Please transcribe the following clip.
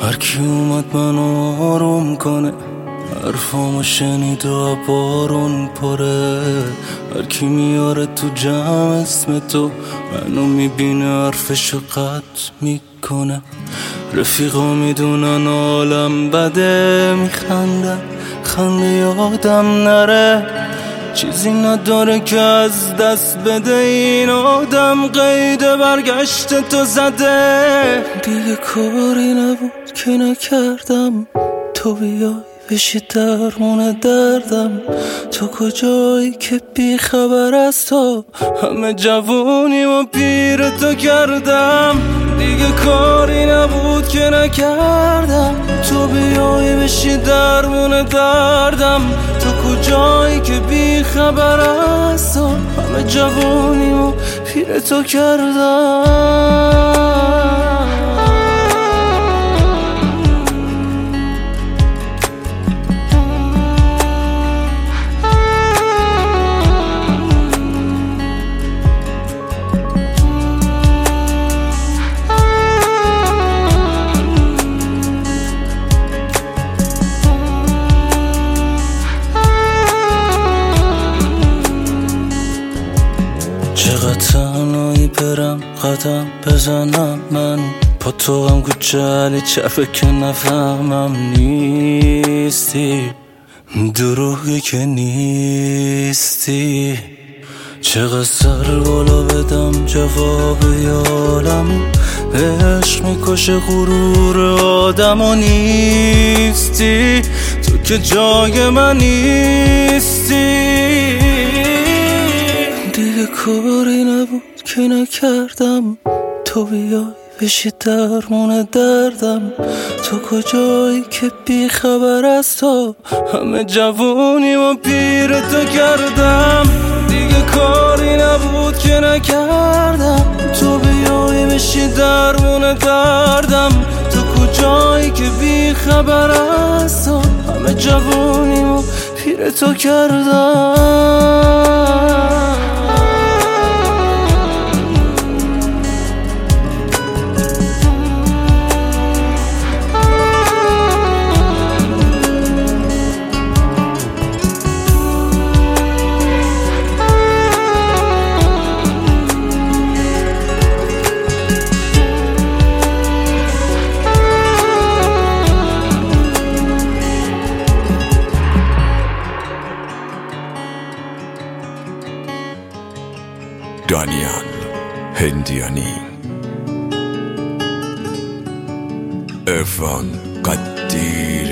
هر کی اومد منو آروم کنه، حرفامو شنید و بارون پره. هر کی میاره تو جمع اسم تو، منو میبینه حرفشو قطع میکنه. رفیقا میدونن عالم بده، میخندن خنده یادم نره. چیزی نداره که از دست بده، این آدم قید برگشت تو زده. دیگه کاری نبود که نکردم، تو بیای بشی درمون دردم. تو کجایی که بی خبر از تو، همه جوونی و پیر تو کردم. دیگه کاری نبود که نکردم، تو بیای بشی درمون دردم. تو کجایی که بی خبر از تو، همه جوونی و پیر تو کردم. چقدر تنهایی برم قدم بزنم من، با تو هم کوچلی چپه که نفهمم. نیستی دروغی که نیستی. چقدر سر بالا بدم جواب یالم، عشق میکشه غرور آدم. و نیستی تو که جای من نیستی. دیگه کاری نبود که نکردم، تو بیای بشی درمون دردم. تو کجایی که بی خبر از تو، همه جوونی و پیر تو کردم. دیگه کاری نبود که نکردم، تو بیای بشی درمون دردم. تو کجایی که بی خبر از تو، همه جوونی و پیر تو کردم. دانیال هندیانی، عرفان قدیر.